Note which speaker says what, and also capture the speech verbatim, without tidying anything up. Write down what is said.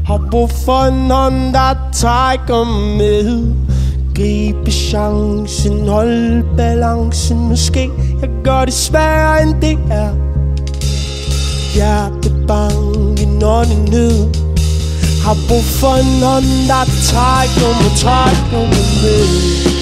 Speaker 1: Har brug for en hånd, der trækker med. Gribe chancen, hold balancen. Måske jeg gør det sværere end det er. Hjertet bange, når det ned. Har brug for en hånd, der trækker mig, trækker mig med.